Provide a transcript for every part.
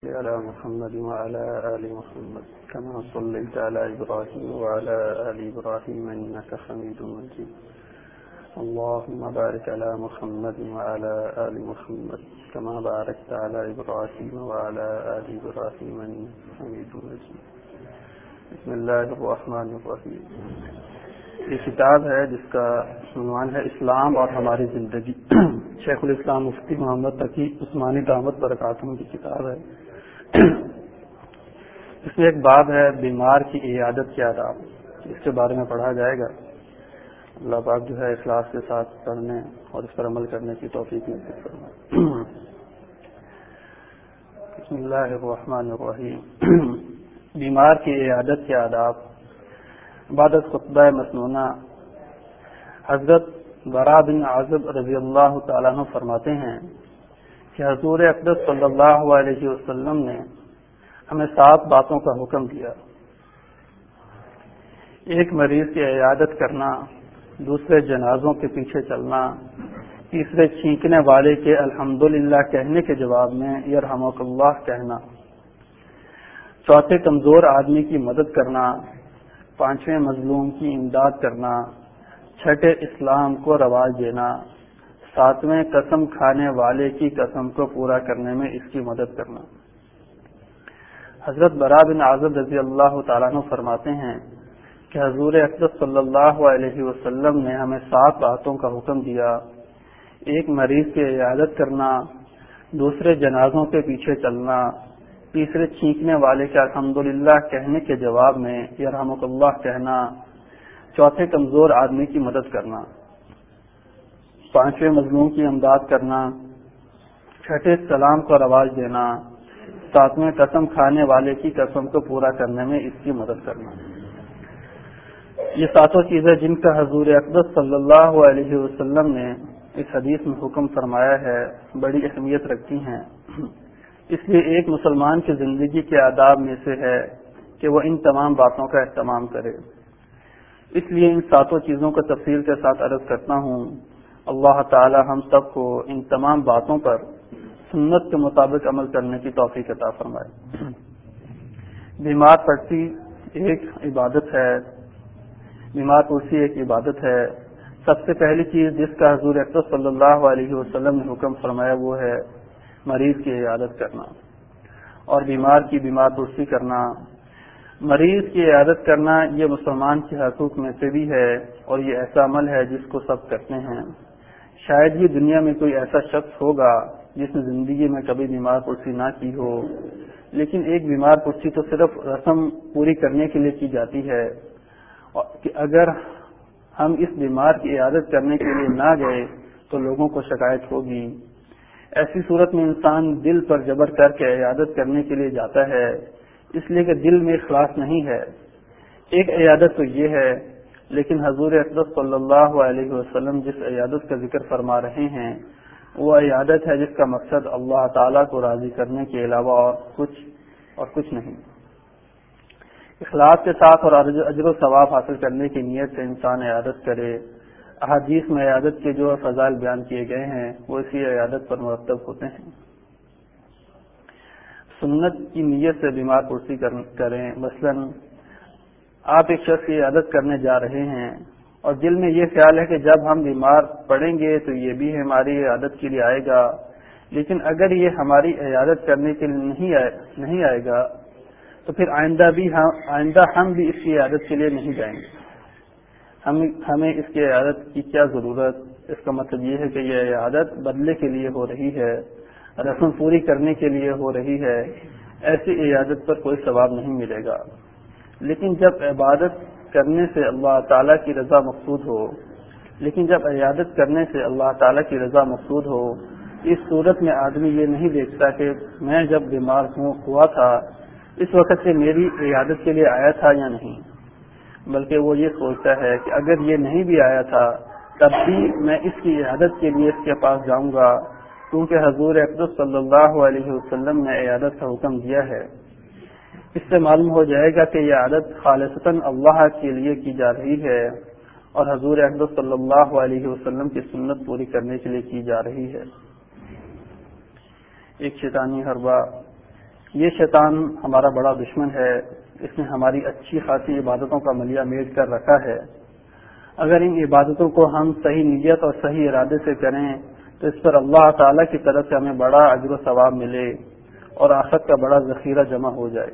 على محمد وعلى آل محمد كما صليت على إبراهيم وعلى آل إبراهيم إنك حميد مجيد اللهم بارك على محمد وعلى آل محمد كما باركت على إبراهيم وعلى آل إبراهيم إنك حميد مجيد بسم اللہ الرحمن الرحیم۔ یہ کتاب ہے جس کا عنوان ہے اسلام اور ہماری زندگی، شیخ الاسلام مفتی محمد تقی عثمانی دامت برکاتہم کی کتاب ہے۔ اس میں ایک باب ہے بیمار کی عیادت کے آداب، اس کے بارے میں پڑھا جائے گا۔ اللہ پاک جو ہے اخلاص کے ساتھ پڑھنے اور اس پر عمل کرنے کی توفیق نصیب فرمائے۔ بسم اللہ الرحمن الرحیم۔ بیمار کی عیادت کے آداب۔ بعد از خطبہ مسنونہ حضرت برا بن عازب رضی اللہ تعالیٰ عنہ فرماتے ہیں کہ حضور اقدس صلی اللہ علیہ وسلم نے ہمیں 7 باتوں کا حکم دیا۔ ایک مریض کی عیادت کرنا، دوسرے جنازوں کے پیچھے چلنا، تیسرے چھینکنے والے کے الحمدللہ کہنے کے جواب میں یرحمک اللہ کہنا، چوتھے کمزور آدمی کی مدد کرنا، پانچویں مظلوم کی امداد کرنا، چھٹے اسلام کو رواج دینا، ساتویں قسم کھانے والے کی قسم کو پورا کرنے میں اس کی مدد کرنا۔ حضرت برا بن عازب رضی اللہ تعالیٰ عنہ فرماتے ہیں کہ حضور اقدس صلی اللہ علیہ وسلم نے ہمیں 7 باتوں کا حکم دیا۔ ایک مریض کی عیادت کرنا، دوسرے جنازوں کے پیچھے چلنا، تیسرے چھینکنے والے کے الحمدللہ کہنے کے جواب میں یرحمک اللہ کہنا، چوتھے کمزور آدمی کی مدد کرنا، پانچویں مظلوم کی امداد کرنا، چھٹے سلام کو رواج دینا، ساتویں قسم کھانے والے کی قسم کو پورا کرنے میں اس کی مدد کرنا۔ یہ 7 چیزیں جن کا حضور اقدس صلی اللہ علیہ وسلم نے اس حدیث میں حکم فرمایا ہے بڑی اہمیت رکھتی ہیں۔ اس لیے ایک مسلمان کی زندگی کے آداب میں سے ہے کہ وہ ان تمام باتوں کا اہتمام کرے۔ اس لیے ان 7 چیزوں کو تفصیل کے ساتھ عرض کرتا ہوں۔ اللہ تعالی ہم سب کو ان تمام باتوں پر سنت کے مطابق عمل کرنے کی توفیق عطا فرمائے۔ بیمار پرسی ایک عبادت ہے، بیمار پرسی ایک عبادت ہے۔ سب سے پہلی چیز جس کا حضور اقدس صلی اللہ علیہ وسلم نے حکم فرمایا وہ ہے مریض کی عیادت کرنا اور بیمار کی بیمار پرسی کرنا۔ مریض کی عیادت کرنا یہ مسلمان کے حقوق میں سے بھی ہے اور یہ ایسا عمل ہے جس کو سب کرتے ہیں۔ شاید ہی دنیا میں کوئی ایسا شخص ہوگا جس نے زندگی میں کبھی بیمار پرسی نہ کی ہو، لیکن ایک بیمار پرسی تو صرف رسم پوری کرنے کے لیے کی جاتی ہے کہ اگر ہم اس بیمار کی عیادت کرنے کے لیے نہ گئے تو لوگوں کو شکایت ہوگی۔ ایسی صورت میں انسان دل پر جبر کر کے عیادت کرنے کے لیے جاتا ہے، اس لیے کہ دل میں اخلاص نہیں ہے۔ ایک عیادت تو یہ ہے، لیکن حضور اقدس صلی اللہ علیہ وسلم جس عیادت کا ذکر فرما رہے ہیں وہ عیادت ہے جس کا مقصد اللہ تعالیٰ کو راضی کرنے کے علاوہ اور کچھ نہیں۔ اخلاص کے ساتھ اور اجر و ثواب حاصل کرنے کی نیت سے انسان عیادت کرے۔ احادیث میں عیادت کے جو فضائل بیان کیے گئے ہیں وہ اسی عیادت پر مرتب ہوتے ہیں۔ سنت کی نیت سے بیمار پرسی کریں۔ مثلا آپ ایک شخص کی عیادت کرنے جا رہے ہیں اور دل میں یہ خیال ہے کہ جب ہم بیمار پڑیں گے تو یہ بھی ہماری عیادت کے لیے آئے گا، لیکن اگر یہ ہماری عیادت کرنے کے لیے نہیں آئے گا تو پھر آئندہ ہم بھی اس کی عیادت کے لیے نہیں جائیں گے۔ ہمیں اس کی عیادت کی کیا ضرورت؟ اس کا مطلب یہ ہے کہ یہ عیادت بدلے کے لیے ہو رہی ہے، رسم پوری کرنے کے لیے ہو رہی ہے۔ ایسی عیادت پر کوئی ثواب نہیں ملے گا۔ لیکن جب عبادت کرنے سے اللہ تعالیٰ کی رضا مقصود ہو، اس صورت میں آدمی یہ نہیں دیکھتا کہ میں جب بیمار ہوا تھا اس وقت سے میری عیادت کے لیے آیا تھا یا نہیں، بلکہ وہ یہ سوچتا ہے کہ اگر یہ نہیں بھی آیا تھا تب بھی میں اس کی عیادت کے لیے اس کے پاس جاؤں گا، کیونکہ حضور اقدس صلی اللہ علیہ وسلم نے عیادت کا حکم دیا ہے۔ اس سے معلوم ہو جائے گا کہ یہ عادت خالصتاً اللہ کے لیے کی جا رہی ہے اور حضور اقدس صلی اللہ علیہ وسلم کی سنت پوری کرنے کے لیے کی جا رہی ہے۔ ایک شیطانی حربہ یہ شیطان ہمارا بڑا دشمن ہے، اس نے ہماری اچھی خاصی عبادتوں کا ملیہ میٹ کر رکھا ہے۔ اگر ان عبادتوں کو ہم صحیح نیت اور صحیح ارادے سے کریں تو اس پر اللہ تعالیٰ کی طرف سے ہمیں بڑا اجر و ثواب ملے اور آخرت کا بڑا ذخیرہ جمع ہو جائے۔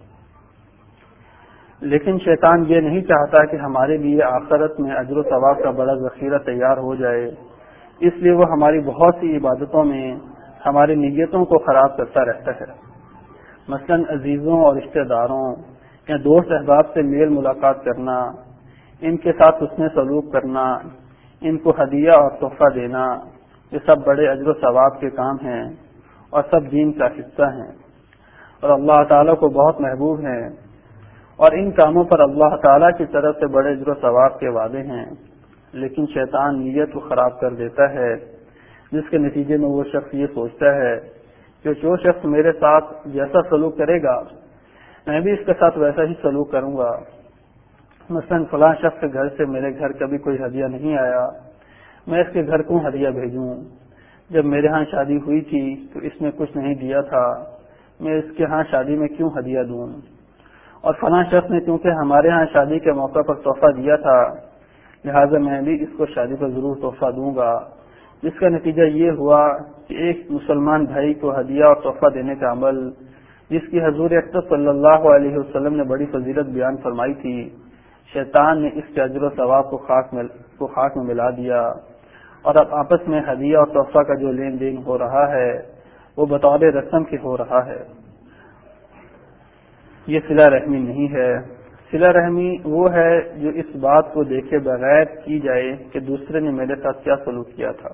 لیکن شیطان یہ نہیں چاہتا کہ ہمارے لیے آخرت میں اجر و ثواب کا بڑا ذخیرہ تیار ہو جائے، اس لیے وہ ہماری بہت سی عبادتوں میں ہماری نیتوں کو خراب کرتا رہتا ہے۔ مثلا عزیزوں اور رشتہ داروں یا دوست احباب سے میل ملاقات کرنا، ان کے ساتھ حسن سلوک کرنا، ان کو ہدیہ اور تحفہ دینا، یہ سب بڑے اجر و ثواب کے کام ہیں اور سب دین کا حصہ ہیں اور اللہ تعالیٰ کو بہت محبوب ہیں، اور ان کاموں پر اللہ تعالیٰ کی طرف سے بڑے اجر و ثواب کے وعدے ہیں۔ لیکن شیطان نیت کو خراب کر دیتا ہے، جس کے نتیجے میں وہ شخص یہ سوچتا ہے کہ جو شخص میرے ساتھ جیسا سلوک کرے گا میں بھی اس کے ساتھ ویسا ہی سلوک کروں گا۔ مثلا فلاں شخص کے گھر سے میرے گھر کبھی کوئی ہدیہ نہیں آیا، میں اس کے گھر کیوں ہدیہ بھیجوں؟ جب میرے ہاں شادی ہوئی تھی تو اس نے کچھ نہیں دیا تھا، میں اس کے ہاں شادی میں کیوں ہدیہ دوں؟ اور فلاں شخص نے کیونکہ ہمارے ہاں شادی کے موقع پر تحفہ دیا تھا لہٰذا میں بھی اس کو شادی پر ضرور تحفہ دوں گا، جس کا نتیجہ یہ ہوا کہ ایک مسلمان بھائی کو ہدیہ اور تحفہ دینے کا عمل، جس کی حضور اکرم صلی اللہ علیہ وسلم نے بڑی فضیلت بیان فرمائی تھی، شیطان نے اس کے اجر و ثواب کو خاک میں ملا دیا، اور اب آپس میں ہدیہ اور تحفہ کا جو لین دین ہو رہا ہے وہ بطور رسم کے ہو رہا ہے۔ یہ صلہ رحمی نہیں ہے۔ صلہ رحمی وہ ہے جو اس بات کو دیکھے بغیر کی جائے کہ دوسرے نے میرے ساتھ کیا سلوک کیا تھا۔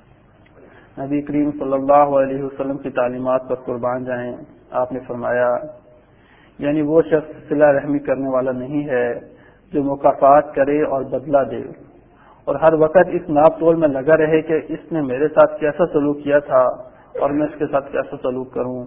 نبی کریم صلی اللہ علیہ وسلم کی تعلیمات پر قربان جائیں، آپ نے فرمایا یعنی وہ شخص صلہ رحمی کرنے والا نہیں ہے جو مکافات کرے اور بدلہ دے اور ہر وقت اس ناپ تول میں لگا رہے کہ اس نے میرے ساتھ کیسا سلوک کیا تھا اور میں اس کے ساتھ کیسا سلوک کروں،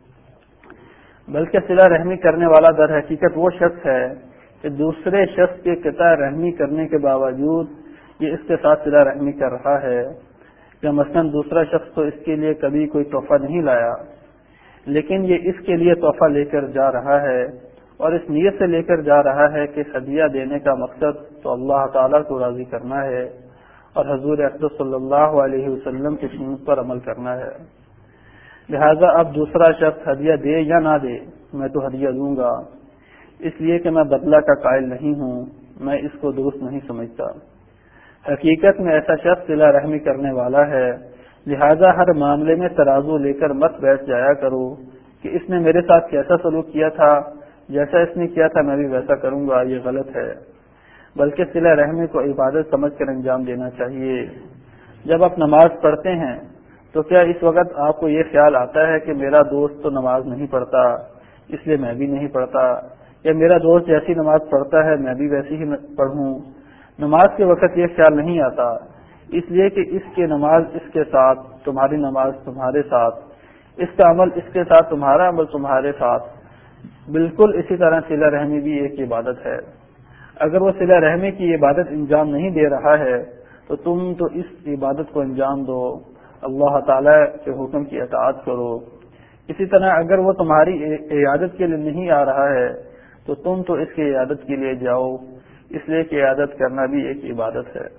بلکہ صلہ رحمی کرنے والا در حقیقت وہ شخص ہے کہ دوسرے شخص کے قطع رحمی کرنے کے باوجود یہ اس کے ساتھ صلہ رحمی کر رہا ہے، کہ مثلا دوسرا شخص تو اس کے لیے کبھی کوئی تحفہ نہیں لایا لیکن یہ اس کے لیے تحفہ لے کر جا رہا ہے اور اس نیت سے لے کر جا رہا ہے کہ ہدیہ دینے کا مقصد تو اللہ تعالیٰ کو راضی کرنا ہے اور حضور اکرم صلی اللہ علیہ وسلم کی سنت پر عمل کرنا ہے، لہذا اب دوسرا شخص ہدیہ دے یا نہ دے میں تو ہدیہ دوں گا، اس لیے کہ میں بدلہ کا قائل نہیں ہوں، میں اس کو درست نہیں سمجھتا۔ حقیقت میں ایسا شخص صلہ رحمی کرنے والا ہے، لہذا ہر معاملے میں ترازو لے کر مت بیٹھ جایا کرو کہ اس نے میرے ساتھ کیسا سلوک کیا تھا، جیسا اس نے کیا تھا میں بھی ویسا کروں گا، یہ غلط ہے، بلکہ صلہ رحمی کو عبادت سمجھ کر انجام دینا چاہیے۔ جب آپ نماز پڑھتے ہیں تو کیا اس وقت آپ کو یہ خیال آتا ہے کہ میرا دوست تو نماز نہیں پڑھتا اس لیے میں بھی نہیں پڑھتا، یا میرا دوست جیسی نماز پڑھتا ہے میں بھی ویسی ہی پڑھوں؟ نماز کے وقت یہ خیال نہیں آتا، اس لیے کہ اس کی نماز اس کے ساتھ، تمہاری نماز تمہارے ساتھ، اس کا عمل اس کے ساتھ، تمہارا عمل تمہارے ساتھ۔ بالکل اسی طرح صلہ رحمی بھی ایک عبادت ہے۔ اگر وہ صلہ رحمی کی عبادت انجام نہیں دے رہا ہے تو تم تو اس عبادت کو انجام دو، اللہ تعالی کے حکم کی اطاعت کرو۔ اسی طرح اگر وہ تمہاری عیادت کے لیے نہیں آ رہا ہے تو تم تو اس کی عیادت کے لیے جاؤ، اس لیے کہ عیادت کرنا بھی ایک عبادت ہے۔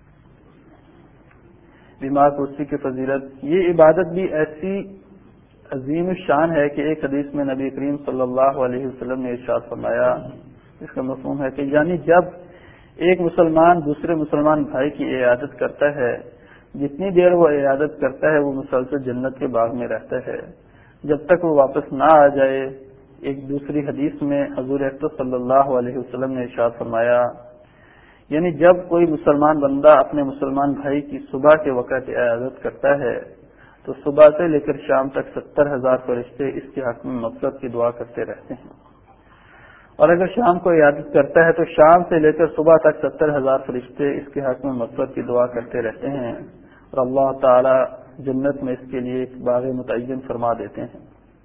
بیمار پرسی کی فضیلت، یہ عبادت بھی ایسی عظیم شان ہے کہ ایک حدیث میں نبی کریم صلی اللہ علیہ وسلم نے ارشاد فرمایا، اس کا مفہوم ہے کہ یعنی جب ایک مسلمان دوسرے مسلمان بھائی کی عیادت کرتا ہے، جتنی دیر وہ عیادت کرتا ہے وہ مسلسل جنت کے باغ میں رہتا ہے جب تک وہ واپس نہ آ جائے۔ ایک دوسری حدیث میں حضور اکرم صلی اللہ علیہ وسلم نے ارشاد فرمایا یعنی جب کوئی مسلمان بندہ اپنے مسلمان بھائی کی صبح کے وقت عیادت کرتا ہے تو صبح سے لے کر شام تک 70,000 فرشتے اس کے حق میں مغفرت کی دعا کرتے رہتے ہیں، اور اگر شام کو عیادت کرتا ہے تو شام سے لے کر صبح تک 70,000 فرشتے اس کے حق میں مغفرت کی دعا کرتے رہتے ہیں، اور اللہ تعالی جنت میں اس کے لیے ایک باغ متعین فرما دیتے ہیں۔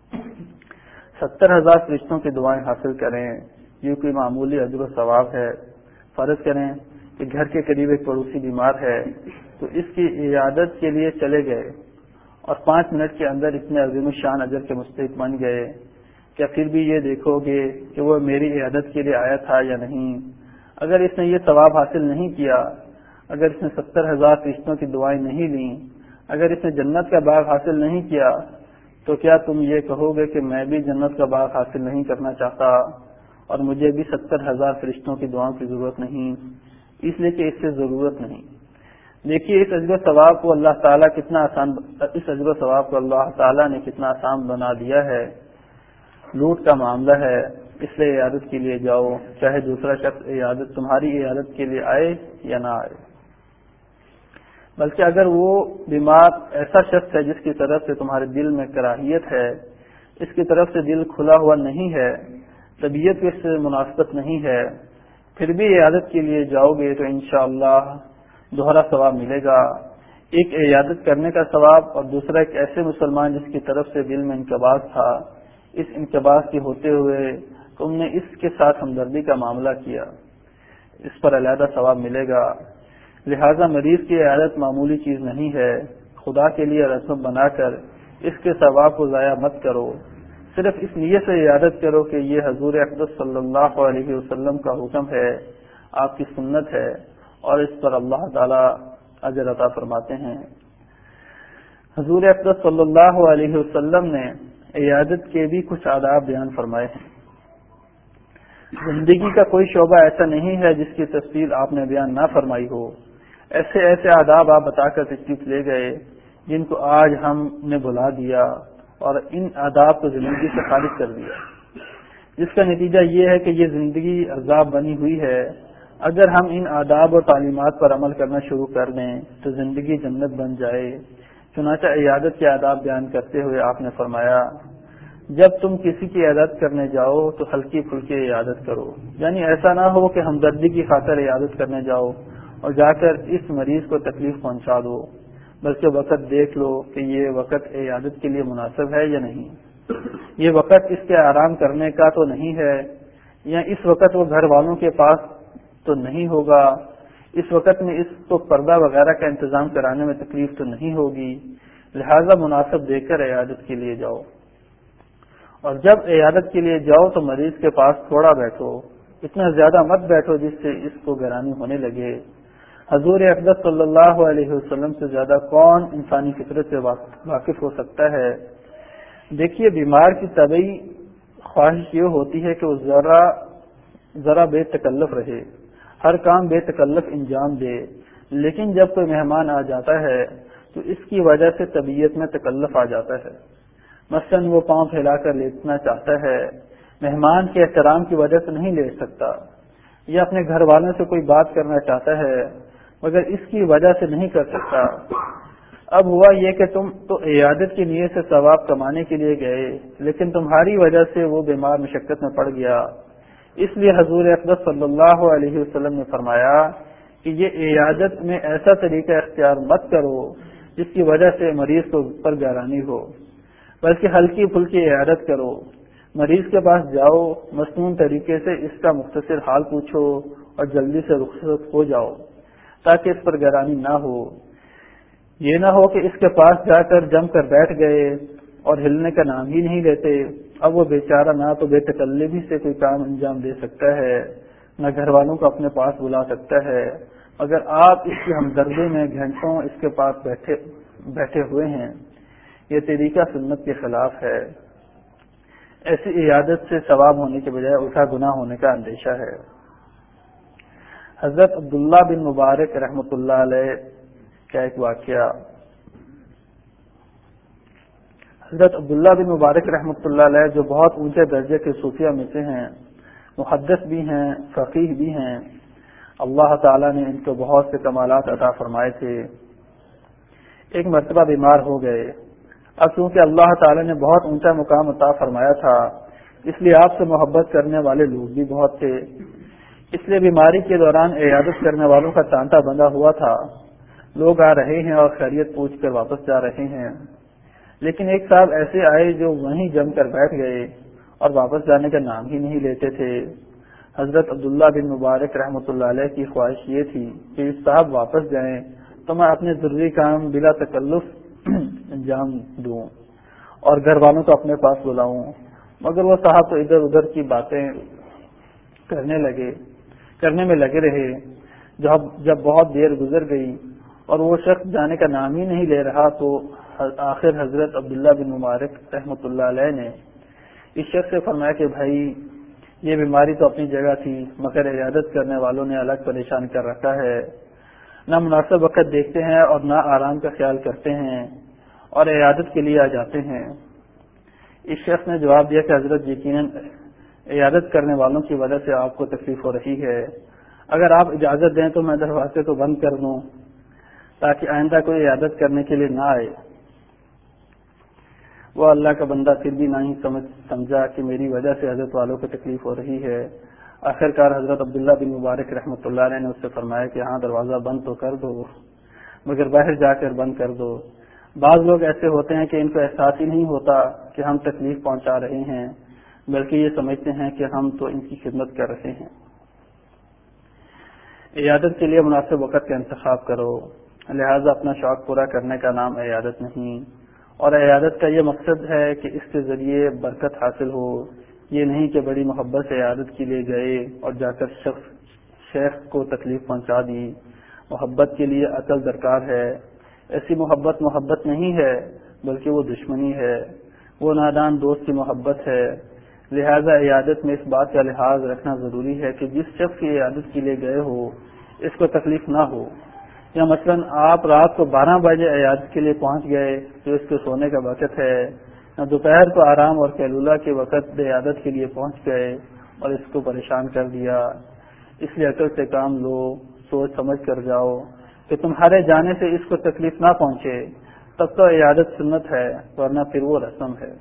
70,000 فرشتوں کی دعائیں حاصل کریں، یہ کوئی معمولی اجر و ثواب ہے۔ فرض کریں کہ گھر کے قریب ایک پڑوسی بیمار ہے تو اس کی عیادت کے لیے چلے گئے اور 5 منٹ کے اندر اتنے عظیم الشان اجر کے مستحق بن گئے، کیا پھر بھی یہ دیکھو گے کہ وہ میری عیادت کے لیے آیا تھا یا نہیں؟ اگر اس نے یہ ثواب حاصل نہیں کیا، اگر اس نے 70,000 فرشتوں کی دعائیں نہیں لیں، اگر اس نے جنت کا باغ حاصل نہیں کیا، تو کیا تم یہ کہو گے کہ میں بھی جنت کا باغ حاصل نہیں کرنا چاہتا اور مجھے بھی 70,000 فرشتوں کی دعاؤں کی ضرورت نہیں؟ اس لیے کہ اس سے ضرورت نہیں۔ دیکھیے اس اجر و ثواب کو اللہ تعالیٰ نے کتنا آسان بنا دیا ہے۔ لوٹ کا معاملہ ہے، اس لیے عیادت کے لیے جاؤ، چاہے دوسرا شخص تمہاری عیادت کے لیے آئے یا نہ آئے۔ بلکہ اگر وہ بیمار ایسا شخص ہے جس کی طرف سے تمہارے دل میں کراہیت ہے، اس کی طرف سے دل کھلا ہوا نہیں ہے، طبیعت اس سے مناسبت نہیں ہے، پھر بھی عیادت کے لیے جاؤ گے تو انشاءاللہ دوہرا ثواب ملے گا، ایک عیادت کرنے کا ثواب اور دوسرا ایک ایسے مسلمان جس کی طرف سے دل میں انقباض تھا، اس انقباض کے ہوتے ہوئے تم نے اس کے ساتھ ہمدردی کا معاملہ کیا، اس پر علیحدہ ثواب ملے گا۔ لہذا مریض کی عیادت معمولی چیز نہیں ہے، خدا کے لیے رسم بنا کر اس کے ثواب کو ضائع مت کرو، صرف اس نیت سے عیادت کرو کہ یہ حضور اقدس صلی اللہ علیہ وسلم کا حکم ہے، آپ کی سنت ہے، اور اس پر اللہ تعالی اجر عطا فرماتے ہیں۔ حضور اقدس صلی اللہ علیہ وسلم نے عیادت کے بھی کچھ آداب بیان فرمائے ہیں۔ زندگی کا کوئی شعبہ ایسا نہیں ہے جس کی تفصیل آپ نے بیان نہ فرمائی ہو، ایسے ایسے آداب آپ بتا کر تشریف لے گئے جن کو آج ہم نے بلا دیا اور ان آداب کو زندگی سے خارج کر دیا، جس کا نتیجہ یہ ہے کہ یہ زندگی عذاب بنی ہوئی ہے۔ اگر ہم ان آداب اور تعلیمات پر عمل کرنا شروع کر دیں تو زندگی جنت بن جائے۔ چنانچہ عیادت کے آداب بیان کرتے ہوئے آپ نے فرمایا، جب تم کسی کی عیادت کرنے جاؤ تو ہلکی پھلکی عیادت کرو، یعنی ایسا نہ ہو کہ ہمدردی کی خاطر عیادت کرنے جاؤ اور جا کر اس مریض کو تکلیف پہنچا دو، بلکہ وقت دیکھ لو کہ یہ وقت عیادت کے لیے مناسب ہے یا نہیں، یہ وقت اس کے آرام کرنے کا تو نہیں ہے، یا اس وقت وہ گھر والوں کے پاس تو نہیں ہوگا، اس وقت میں اس کو پردہ وغیرہ کا انتظام کرانے میں تکلیف تو نہیں ہوگی، لہذا مناسب دیکھ کر عیادت کے لیے جاؤ۔ اور جب عیادت کے لیے جاؤ تو مریض کے پاس تھوڑا بیٹھو، اتنا زیادہ مت بیٹھو جس سے اس کو گرانی ہونے لگے۔ حضور اقدس صلی اللہ علیہ وسلم سے زیادہ کون انسانی فطرت سے واقف ہو سکتا ہے؟ دیکھیے بیمار کی طبعی خواہش یہ ہوتی ہے کہ وہ ذرا بے تکلف رہے، ہر کام بے تکلف انجام دے، لیکن جب کوئی مہمان آ جاتا ہے تو اس کی وجہ سے طبیعت میں تکلف آ جاتا ہے۔ مثلاً وہ پاؤں پھیلا کر لیٹنا چاہتا ہے، مہمان کے احترام کی وجہ سے نہیں لیٹ سکتا، یا اپنے گھر والوں سے کوئی بات کرنا چاہتا ہے مگر اس کی وجہ سے نہیں کر سکتا۔ اب ہوا یہ کہ تم تو عیادت کی نیت سے ثواب کمانے کے لیے گئے، لیکن تمہاری وجہ سے وہ بیمار مشقت میں پڑ گیا، اس لیے حضور اقدس صلی اللہ علیہ وسلم نے فرمایا کہ یہ عیادت میں ایسا طریقہ اختیار مت کرو جس کی وجہ سے مریض کو پر گرانی ہو، بلکہ ہلکی پھلکی عیادت کرو، مریض کے پاس جاؤ، مصنون طریقے سے اس کا مختصر حال پوچھو اور جلدی سے رخصت ہو جاؤ تاکہ اس پر گرانی نہ ہو۔ یہ نہ ہو کہ اس کے پاس جا کر جم کر بیٹھ گئے اور ہلنے کا نام ہی نہیں لیتے، اب وہ بیچارہ نہ تو بے تکلفی سے کوئی کام انجام دے سکتا ہے، نہ گھر والوں کو اپنے پاس بلا سکتا ہے، اگر آپ اس کی ہمدردی میں گھنٹوں اس کے پاس بیٹھے ہوئے ہیں۔ یہ طریقہ سنت کے خلاف ہے، ایسی عیادت سے ثواب ہونے کے بجائے الٹا گناہ ہونے کا اندیشہ ہے۔ حضرت عبداللہ بن مبارک رحمۃ اللہ علیہ کا ایک واقعہ، حضرت عبداللہ بن مبارک رحمۃ اللہ علیہ جو بہت اونچے درجے کے صوفیہ میں سے ہیں، محدث بھی ہیں، فقیہ بھی ہیں، اللہ تعالیٰ نے ان کو بہت سے کمالات عطا فرمائے تھے۔ ایک مرتبہ بیمار ہو گئے، اب چونکہ اللہ تعالیٰ نے بہت اونچا مقام عطا فرمایا تھا اس لیے آپ سے محبت کرنے والے لوگ بھی بہت تھے، اس لیے بیماری کے دوران عیادت کرنے والوں کا تانتا بندھا ہوا تھا، لوگ آ رہے ہیں اور خیریت پوچھ کر واپس جا رہے ہیں، لیکن ایک صاحب ایسے آئے جو وہیں جم کر بیٹھ گئے اور واپس جانے کا نام ہی نہیں لیتے تھے۔ حضرت عبداللہ بن مبارک رحمۃ اللہ علیہ کی خواہش یہ تھی کہ اس صاحب واپس جائیں تو میں اپنے ضروری کام بلا تکلف انجام دوں اور گھر والوں کو اپنے پاس بلاؤں، مگر وہ صاحب تو ادھر ادھر کی باتیں کرنے میں لگے رہے۔ جب بہت دیر گزر گئی اور وہ شخص جانے کا نام ہی نہیں لے رہا تو آخر حضرت عبداللہ بن مبارک رحمۃ اللہ علیہ نے اس شخص سے فرمایا کہ بھائی یہ بیماری تو اپنی جگہ تھی، مگر عیادت کرنے والوں نے الگ پریشان کر رکھا ہے، نہ مناسب وقت دیکھتے ہیں اور نہ آرام کا خیال کرتے ہیں اور عیادت کے لیے آ جاتے ہیں۔ اس شخص نے جواب دیا کہ حضرت یقیناً عیادت کرنے والوں کی وجہ سے آپ کو تکلیف ہو رہی ہے، اگر آپ اجازت دیں تو میں دروازے کو بند کر دوں تاکہ آئندہ کوئی عیادت کرنے کے لیے نہ آئے۔ وہ اللہ کا بندہ پھر بھی نہیں سمجھا کہ میری وجہ سے حضرت والوں کو تکلیف ہو رہی ہے۔ آخر کار حضرت عبداللہ بن مبارک رحمۃ اللہ علیہ نے اس سے فرمایا کہ ہاں دروازہ بند تو کر دو مگر باہر جا کر بند کر دو۔ بعض لوگ ایسے ہوتے ہیں کہ ان کو احساس ہی نہیں ہوتا کہ ہم تکلیف پہنچا رہے ہیں، بلکہ یہ سمجھتے ہیں کہ ہم تو ان کی خدمت کر رہے ہیں۔ عیادت کے لیے مناسب وقت کا انتخاب کرو، لہذا اپنا شوق پورا کرنے کا نام عیادت نہیں، اور عیادت کا یہ مقصد ہے کہ اس کے ذریعے برکت حاصل ہو، یہ نہیں کہ بڑی محبت سے عیادت کے لیے گئے اور جا کر شیخ کو تکلیف پہنچا دی۔ محبت کے لیے عقل درکار ہے، ایسی محبت نہیں ہے بلکہ وہ دشمنی ہے، وہ نادان دوست کی محبت ہے۔ لہذا عیادت میں اس بات کا لحاظ رکھنا ضروری ہے کہ جس شخص کی عیادت کے لیے گئے ہو اس کو تکلیف نہ ہو، یا مثلا آپ رات کو 12 بجے عیادت کے لیے پہنچ گئے تو اس کے سونے کا وقت ہے، یا دوپہر کو آرام اور قیلولہ کے وقت عیادت کے لیے پہنچ گئے اور اس کو پریشان کر دیا۔ اس لیے عقل سے کام لو، سوچ سمجھ کر جاؤ کہ تمہارے جانے سے اس کو تکلیف نہ پہنچے، تب تو عیادت سنت ہے ورنہ پھر وہ رسم ہے۔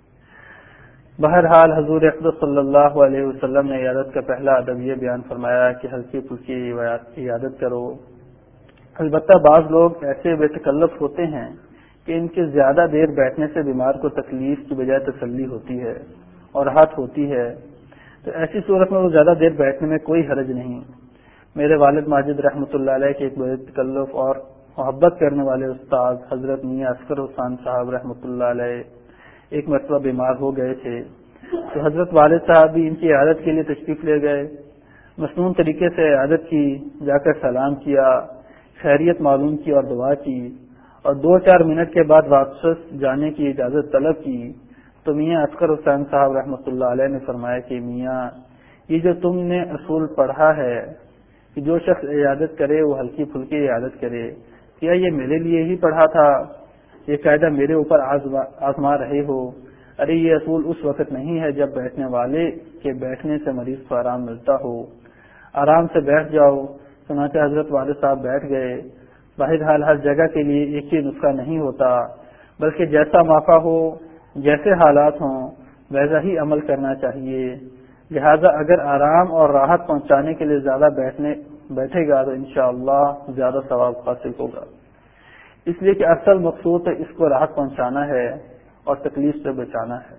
بہرحال حضور اقدس صلی اللہ علیہ وسلم نے عیادت کا پہلا ادب یہ بیان فرمایا کہ ہلکی پھلکی عیادت کرو۔ البتہ بعض لوگ ایسے بے تکلف ہوتے ہیں کہ ان کے زیادہ دیر بیٹھنے سے بیمار کو تکلیف کی بجائے تسلی ہوتی ہے اور راحت ہوتی ہے، تو ایسی صورت میں وہ زیادہ دیر بیٹھنے میں کوئی حرج نہیں۔ میرے والد ماجد رحمۃ اللہ علیہ کے ایک بے تکلف اور محبت کرنے والے استاد حضرت میاں اصغر حسین صاحب رحمۃ اللہ علیہ ایک مرتبہ بیمار ہو گئے تھے، تو حضرت والد صاحب بھی ان کی عیادت کے لیے تشریف لے گئے۔ مصنون طریقے سے عیادت کی، جا کر سلام کیا، خیریت معلوم کی اور دعا کی، اور 2-4 منٹ کے بعد واپس جانے کی اجازت طلب کی تو میاں اصغر حسین صاحب رحمۃ اللہ علیہ نے فرمایا کہ میاں یہ جو تم نے اصول پڑھا ہے کہ جو شخص عیادت کرے وہ ہلکی پھلکی عیادت کرے، کیا یہ میرے لیے ہی پڑھا تھا؟ یہ قاعدہ میرے اوپر آزما رہے ہو؟ ارے یہ اصول اس وقت نہیں ہے جب بیٹھنے والے کے بیٹھنے سے مریض کو آرام ملتا ہو، آرام سے بیٹھ جاؤ۔ چنانچہ حضرت والد صاحب بیٹھ گئے۔ بہرحال ہر جگہ کے لیے ایک ہی نسخہ نہیں ہوتا، بلکہ جیسا موقع ہو، جیسے حالات ہوں ویسا ہی عمل کرنا چاہیے۔ لہذا اگر آرام اور راحت پہنچانے کے لیے زیادہ بیٹھے گا تو انشاءاللہ زیادہ ثواب حاصل ہوگا، اس لیے کہ اصل مقصود اس کو راحت پہنچانا ہے اور تکلیف سے بچانا ہے۔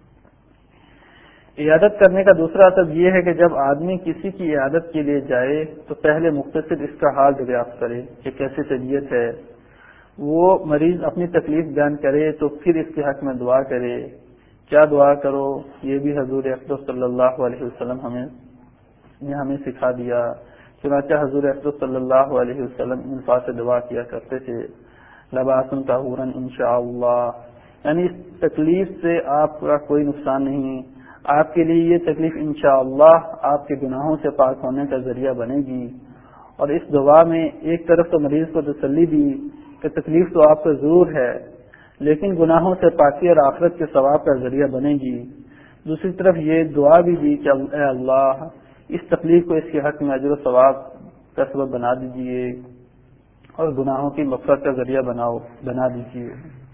عیادت کرنے کا دوسرا ادب یہ ہے کہ جب آدمی کسی کی عیادت کے لیے جائے تو پہلے مختصر اس کا حال دریافت کرے کہ کیسی طبیعت ہے۔ وہ مریض اپنی تکلیف بیان کرے تو پھر اس کے حق میں دعا کرے۔ کیا دعا کرو یہ بھی حضور اقدس صلی اللہ علیہ وسلم نے ہمیں سکھا دیا۔ چنانچہ حضور اقدس صلی اللہ علیہ وسلم ان الفاظ سے دعا کیا کرتے تھے، لباسن طہورا انشاءاللہ، یعنی اس تکلیف سے آپ کا کوئی نقصان نہیں، آپ کے لیے یہ تکلیف انشاءاللہ آپ کے گناہوں سے پاک ہونے کا ذریعہ بنے گی۔ اور اس دعا میں ایک طرف تو مریض کو تسلی دی کہ تکلیف تو آپ کو ضرور ہے لیکن گناہوں سے پاکی اور آخرت کے ثواب کا ذریعہ بنے گی، دوسری طرف یہ دعا بھی دی کہ اے اللہ اس تکلیف کو اس کے حق میں اجر و ثواب کا سبب بنا دیجئے اور گناہوں کی مغفرت کا ذریعہ بنا دیجئے۔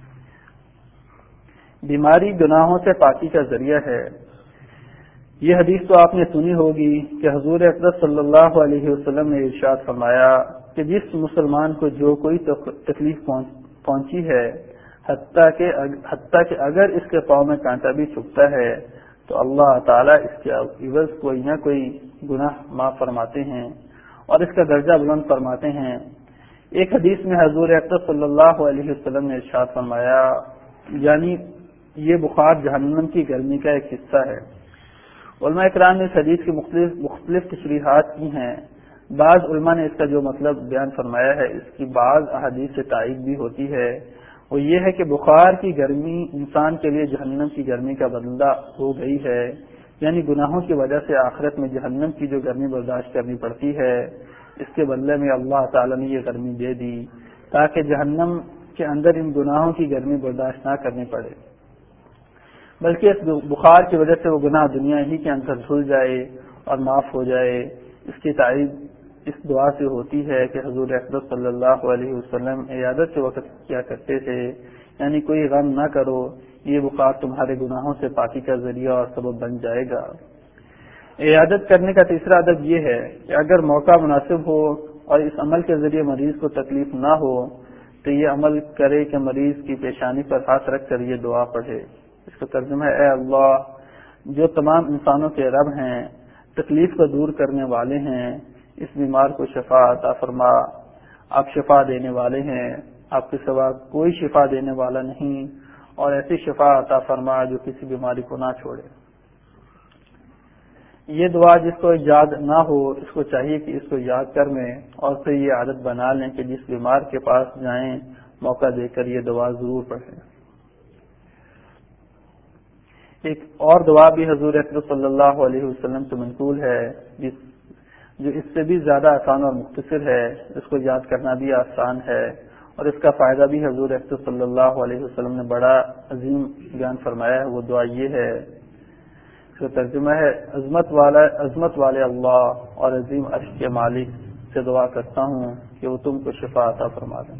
بیماری گناہوں سے پاکی کا ذریعہ ہے۔ یہ حدیث تو آپ نے سنی ہوگی کہ حضور اقدس صلی اللہ علیہ وسلم نے ارشاد فرمایا کہ جس مسلمان کو جو کوئی تکلیف پہنچی ہے، حتیٰ کہ اگر اس کے پاؤں میں کانٹا بھی چبھتا ہے تو اللہ تعالیٰ اس کے عوض کوئی نہ کوئی گناہ معاف فرماتے ہیں اور اس کا درجہ بلند فرماتے ہیں۔ ایک حدیث میں حضور اکرم صلی اللہ علیہ وسلم نے ارشاد فرمایا، یعنی یہ بخار جہنم کی گرمی کا ایک حصہ ہے۔ علماء کرام نے اس حدیث کی مختلف تشریحات کی ہیں۔ بعض علماء نے اس کا جو مطلب بیان فرمایا ہے اس کی بعض احادیث سے تائید بھی ہوتی ہے، وہ یہ ہے کہ بخار کی گرمی انسان کے لیے جہنم کی گرمی کا بدلہ ہو گئی ہے، یعنی گناہوں کی وجہ سے آخرت میں جہنم کی جو گرمی برداشت کرنی پڑتی ہے اس کے بدلے میں اللہ تعالی نے یہ گرمی دے دی تاکہ جہنم کے اندر ان گناہوں کی گرمی برداشت نہ کرنی پڑے، بلکہ اس بخار کی وجہ سے وہ گناہ دنیا ہی کے اندر دھل جائے اور معاف ہو جائے۔ اس کی تعریف اس دعا سے ہوتی ہے کہ حضور اکرم صلی اللہ علیہ وسلم عیادت کے وقت کیا کرتے تھے، یعنی کوئی غم نہ کرو، یہ بخار تمہارے گناہوں سے پاکی کا ذریعہ اور سبب بن جائے گا۔ عیادت کرنے کا تیسرا ادب یہ ہے کہ اگر موقع مناسب ہو اور اس عمل کے ذریعے مریض کو تکلیف نہ ہو تو یہ عمل کرے کہ مریض کی پیشانی پر ہاتھ رکھ کر یہ دعا پڑھے۔ اس کا ترجمہ ہے، اے اللہ جو تمام انسانوں کے رب ہیں، تکلیف کو دور کرنے والے ہیں، اس بیمار کو شفا عطا فرما، آپ شفا دینے والے ہیں، آپ کے سوا کوئی شفا دینے والا نہیں، اور ایسی شفا عطا فرما جو کسی بیماری کو نہ چھوڑے۔ یہ دعا جس کو یاد نہ ہو اس کو چاہیے کہ اس کو یاد کر لیں اور پھر یہ عادت بنا لیں کہ جس بیمار کے پاس جائیں موقع دے کر یہ دعا ضرور پڑھیں۔ ایک اور دعا بھی حضور اکرم صلی اللہ علیہ وسلم سے منقول ہے جو اس سے بھی زیادہ آسان اور مختصر ہے، اس کو یاد کرنا بھی آسان ہے اور اس کا فائدہ بھی حضور اکرم صلی اللہ علیہ وسلم نے بڑا عظیم بیان فرمایا ہے۔ وہ دعا یہ ہے، اس کا ترجمہ ہے، عظمت والے اللہ اور عظیم عرش کے مالک سے دعا کرتا ہوں کہ وہ تم کو شفا عطا فرما دیں۔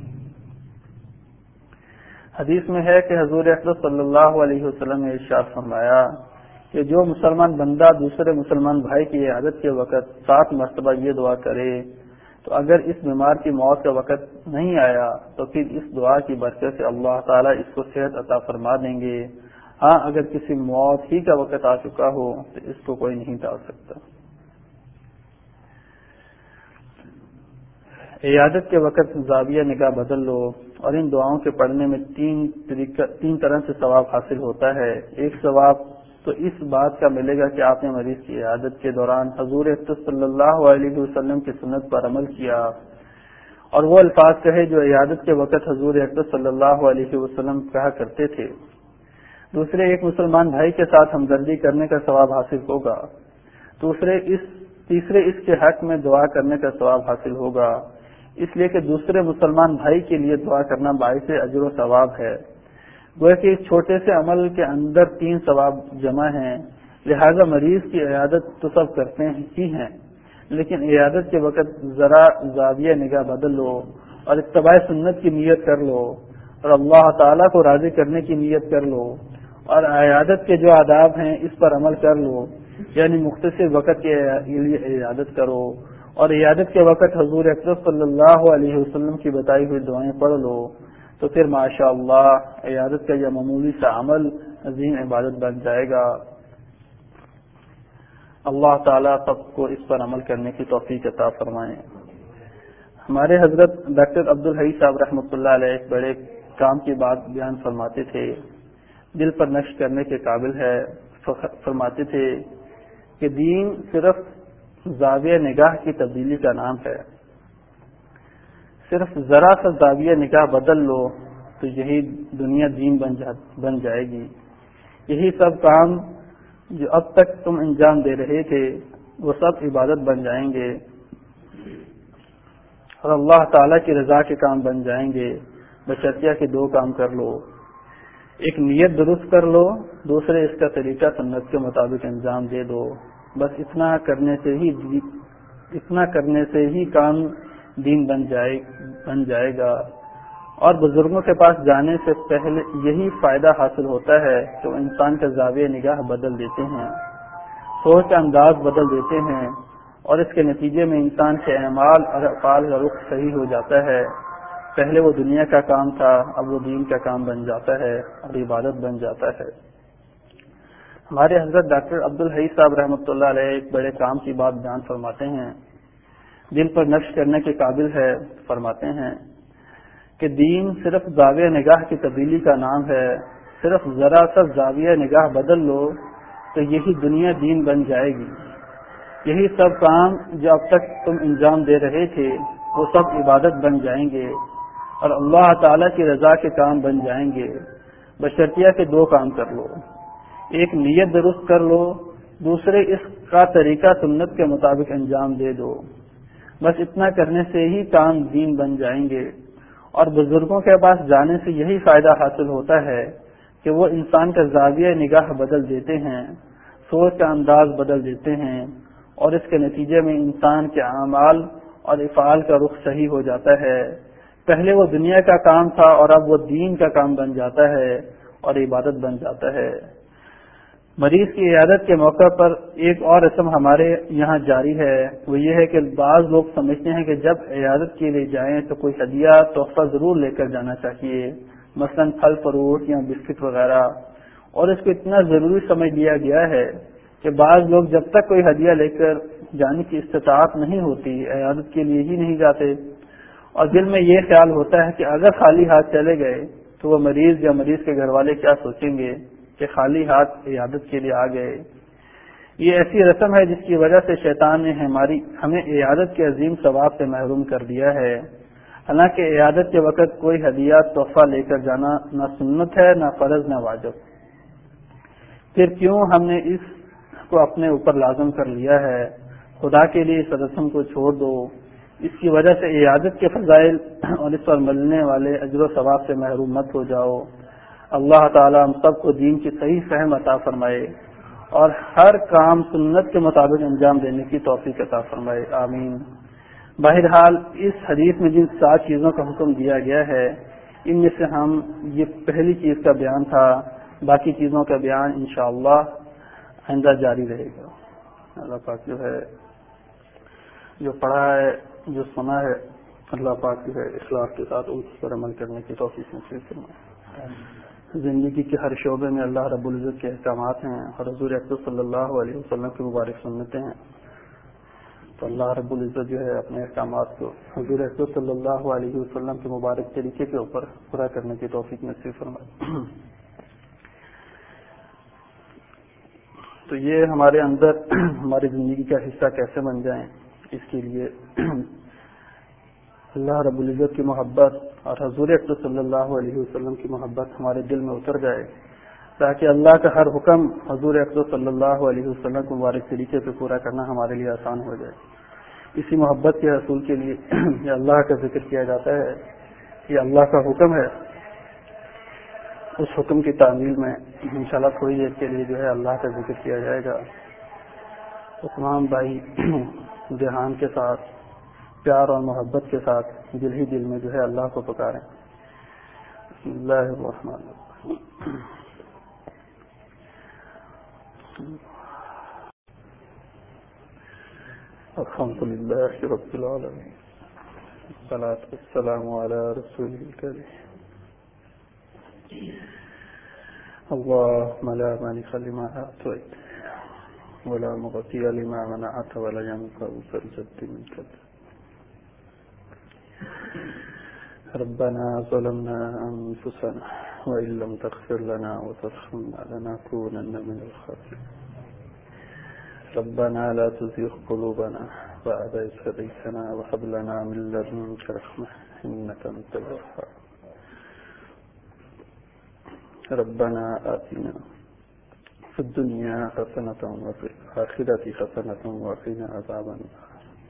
حدیث میں ہے کہ حضور اکرم صلی اللہ علیہ وسلم نے ارشاد فرمایا کہ جو مسلمان بندہ دوسرے مسلمان بھائی کی عیادت کے وقت 7 مرتبہ یہ دعا کرے تو اگر اس بیمار کی موت کا وقت نہیں آیا تو پھر اس دعا کی برکت سے اللہ تعالیٰ اس کو صحت عطا فرما دیں گے۔ ہاں اگر کسی موت ہی کا وقت آ چکا ہو تو اس کو کوئی نہیں ٹال سکتا۔ عیادت کے وقت زاویہ نگاہ بدل لو، اور ان دعاؤں کے پڑھنے میں 3 طرح سے ثواب حاصل ہوتا ہے۔ ایک ثواب تو اس بات کا ملے گا کہ آپ نے مریض کی عیادت کے دوران حضور اکرم صلی اللہ علیہ وسلم کی سنت پر عمل کیا اور وہ الفاظ کہے جو عیادت کے وقت حضور اکرم صلی اللہ علیہ وسلم کہا کرتے تھے۔ دوسرے، ایک مسلمان بھائی کے ساتھ ہمدردی کرنے کا ثواب حاصل ہوگا۔ تیسرے اس کے حق میں دعا کرنے کا ثواب حاصل ہوگا، اس لیے کہ دوسرے مسلمان بھائی کے لیے دعا کرنا باعث اجر و ثواب ہے۔ گویا کہ اس چھوٹے سے عمل کے اندر 3 ثواب جمع ہیں، لہذا مریض کی عیادت تو سب کرتے ہی ہیں، لیکن عیادت کے وقت ذرا زاویہ نگاہ بدل لو اور اتباع سنت کی نیت کر لو اور اللہ تعالیٰ کو راضی کرنے کی نیت کر لو اور عیادت کے جو آداب ہیں اس پر عمل کر لو، یعنی مختصر وقت کے لیے عیادت کرو اور عیادت کے وقت حضور اکرم صلی اللہ علیہ وسلم کی بتائی ہوئی دعائیں پڑھ لو، تو پھر ماشاء اللہ عیادت کا یہ معمولی سا عمل عظیم عبادت بن جائے گا۔ اللہ تعالیٰ سب کو اس پر عمل کرنے کی توفیق عطا فرمائیں۔ ہمارے حضرت ڈاکٹر عبدالحی صاحب رحمۃ اللہ علیہ ایک بڑے کام کی بات بیان فرماتے تھے، دل پر نقش کرنے کے قابل ہے۔ فرماتے تھے کہ دین صرف زاویہ نگاہ کی تبدیلی کا نام ہے، صرف ذرا سا زاویہ نگاہ بدل لو تو یہی دنیا دین بن جائے گی۔ یہی سب کام جو اب تک تم انجام دے رہے تھے وہ سب عبادت بن جائیں گے اور اللہ تعالیٰ کی رضا کے کام بن جائیں گے، بشرطیہ کہ 2 کام کر لو، ایک نیت درست کر لو، دوسرے اس کا طریقہ سنت کے مطابق انجام دے دو۔ بس اتنا کرنے سے ہی کام دین بن جائے گا۔ اور بزرگوں کے پاس جانے سے پہلے یہی فائدہ حاصل ہوتا ہے کہ وہ انسان کا زاویہ نگاہ بدل دیتے ہیں، سوچ کا انداز بدل دیتے ہیں، اور اس کے نتیجے میں انسان کے اعمال اور افعال کا رخ صحیح ہو جاتا ہے۔ پہلے وہ دنیا کا کام تھا، اب وہ دین کا کام بن جاتا ہے اور عبادت بن جاتا ہے۔ ہمارے حضرت ڈاکٹر عبدالحی صاحب رحمۃ اللہ علیہ ایک بڑے کام کی بات بیان فرماتے ہیں۔ دل پر نقش کرنے کے قابل ہے. فرماتے ہیں کہ دین صرف زاویہ نگاہ کی تبدیلی کا نام ہے. صرف ذرا سا زاویہ نگاہ بدل لو تو یہی دنیا دین بن جائے گی. یہی سب کام جو اب تک تم انجام دے رہے تھے وہ سب عبادت بن جائیں گے اور اللہ تعالیٰ کی رضا کے کام بن جائیں گے. بشرطیہ کے دو کام کر لو. ایک نیت درست کر لو, دوسرے اس کا طریقہ سنت کے مطابق انجام دے دو. بس اتنا کرنے سے ہی کام دین بن جائیں گے. اور بزرگوں کے پاس جانے سے یہی فائدہ حاصل ہوتا ہے کہ وہ انسان کا زاویہ نگاہ بدل دیتے ہیں, سوچ کا انداز بدل دیتے ہیں, اور اس کے نتیجے میں انسان کے اعمال اور افعال کا رخ صحیح ہو جاتا ہے. پہلے وہ دنیا کا کام تھا اور اب وہ دین کا کام بن جاتا ہے اور عبادت بن جاتا ہے. مریض کی عیادت کے موقع پر ایک اور رسم ہمارے یہاں جاری ہے. وہ یہ ہے کہ بعض لوگ سمجھتے ہیں کہ جب عیادت کے لیے جائیں تو کوئی ہدیہ تحفہ ضرور لے کر جانا چاہیے, مثلا پھل فروٹ یا بسکٹ وغیرہ, اور اس کو اتنا ضروری سمجھ لیا گیا ہے کہ بعض لوگ جب تک کوئی ہدیہ لے کر جانے کی استطاعت نہیں ہوتی عیادت کے لیے ہی نہیں جاتے, اور دل میں یہ خیال ہوتا ہے کہ اگر خالی ہاتھ چلے گئے تو وہ مریض یا مریض کے گھر والے کیا سوچیں گے کہ خالی ہاتھ عیادت کے لیے آ گئے. یہ ایسی رسم ہے جس کی وجہ سے شیطان نے ہمیں عیادت کے عظیم ثواب سے محروم کر دیا ہے. حالانکہ عیادت کے وقت کوئی ہدیہ تحفہ لے کر جانا نہ سنت ہے, نہ فرض, نہ واجب. پھر کیوں ہم نے اس کو اپنے اوپر لازم کر لیا ہے؟ خدا کے لیے اس رسم کو چھوڑ دو. اس کی وجہ سے عیادت کے فضائل اور اس پر ملنے والے اجر و ثواب سے محروم مت ہو جاؤ. اللہ تعالی ہم سب کو دین کی صحیح فہم عطا فرمائے اور ہر کام سنت کے مطابق انجام دینے کی توفیق عطا فرمائے, آمین. بہرحال اس حدیث میں جن 7 چیزوں کا حکم دیا گیا ہے ان میں سے ہم یہ پہلی چیز کا بیان تھا. باقی چیزوں کا بیان انشاءاللہ آئندہ جاری رہے گا. اللہ پاک جو ہے جو پڑھا ہے جو سنا ہے اللہ پاک جو ہے اخلاص کے ساتھ اس پر عمل کرنے کی توفیق نصیب فرمائے. زندگی کے ہر شعبے میں اللہ رب العزت کے احکامات ہیں اور حضور اکرم صلی اللہ علیہ وسلم کی مبارک سنتیں ہیں, تو اللہ رب العزت جو ہے اپنے احکامات کو حضور اکرم صلی اللہ علیہ وسلم کے مبارک طریقے کے اوپر پورا کرنے کی توفیق نصیب فرمائے. تو یہ ہمارے اندر ہماری زندگی کا حصہ کیسے بن جائیں, اس کے لیے اللہ رب العزت کی محبت اور حضور اکرم صلی اللہ علیہ وسلم کی محبت ہمارے دل میں اتر جائے, تاکہ اللہ کا ہر حکم حضور اکرم صلی اللہ علیہ وسلم کے مبارک طریقے پہ پورا کرنا ہمارے لیے آسان ہو جائے. اسی محبت کے حصول کے لیے یہ اللہ کا ذکر کیا جاتا ہے. یہ اللہ کا حکم ہے, اس حکم کی تعمیل میں انشاءاللہ تھوڑی دیر کے لیے جو ہے اللہ کا ذکر کیا جائے گا. تو تمام بھائی دھیان کے ساتھ پیار اور محبت کے ساتھ دل ہی دل میں جو ہے اللہ کو پکاریں. بسم اللہ الرحمن الرحیم. الحمد للہ رب العالمین والصلاة والسلام علی رسول الکریم. اللهم لا مانع لما أعطيت ولا مغطي لما منعت ولا ينفع ذا الجد منك. ربنا ظلمنا أنفسنا وإن لم تغفر لنا وترحمنا لنكونن من الخاسرين. ربنا لا تزغ قلوبنا بعد إذ هديتنا وهب لنا من لدنك رحمة إنك أنت الوهاب. ربنا آتنا في الدنيا حسنة وفي الآخرة حسنة وقنا عذاب النار.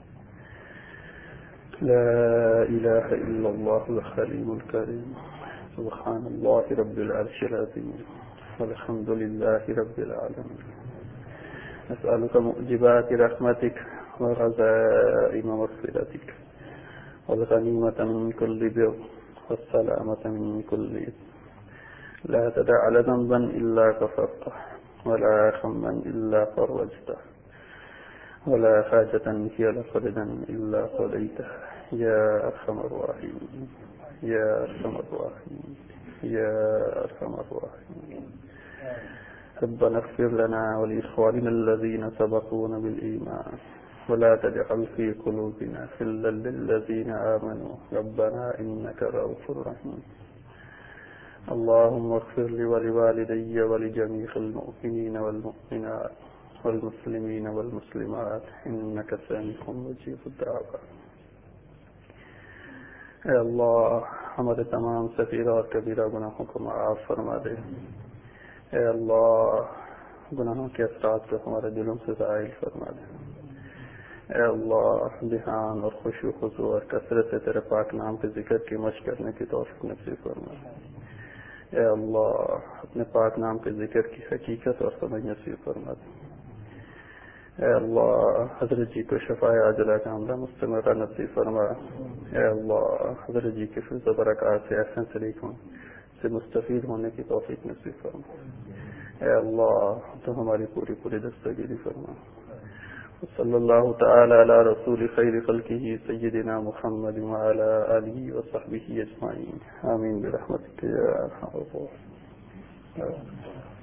لا إله إلا الله الحليم الكريم. سبحان الله رب العرش العظيم والحمد لله رب العالمين. نسألك موجبات رحمتك وغزائم مغفرتك والغنيمة من كل بر والسلامة من كل إثم. لا تدع ذنبا إلا غفرته ولا هما إلا فرجته ولا حاجة هي لك رضا إلا قضيتها يا أرحم الراحمين يا أرحم الراحمين يا أرحم الراحمين. ربنا اغفر لنا ولإخواننا الذين سبقونا بالإيمان ولا تجعل في قلوبنا غلا للذين آمنوا ربنا إنك رؤوف رحيم اللهم اغفر لي ولوالدي ولجميع المؤمنين والمؤمنات والمسلمين والمسلمات إنك سميع مجيب الدعوات. اے اللہ ہمارے تمام صغیرہ اور کبیرہ گناہوں کو معاف فرما دے. اے اللہ گناہوں کے اثرات کو ہمارے دلوں سے زائل فرما دے. اے اللہ دھیان اور خشوع و خضوع اور کثرت سے تیرے پاک نام کے ذکر کی مشق کرنے کی توفیق نصیب فرما دے. اے اللہ اپنے پاک نام کے ذکر کی حقیقت اور سمجھ نصیب فرما دے. اے اللہ حضرت جی کو شفاء عاجلہ کا عملہ مستمرہ نصیب فرما. اے اللہ حضرت جی کے فیض و برکات سے احسن سلیقوں سے مستفید ہونے کی توفیق نصیب فرما. اے اللہ تو ہماری پوری دستگیری فرما. صلی اللہ تعالی علی رسول خیر خلقہ سیدنا محمد وعلی آلہ وصحبہ اجمعین آمین برحمتک یا ارحم الراحمین.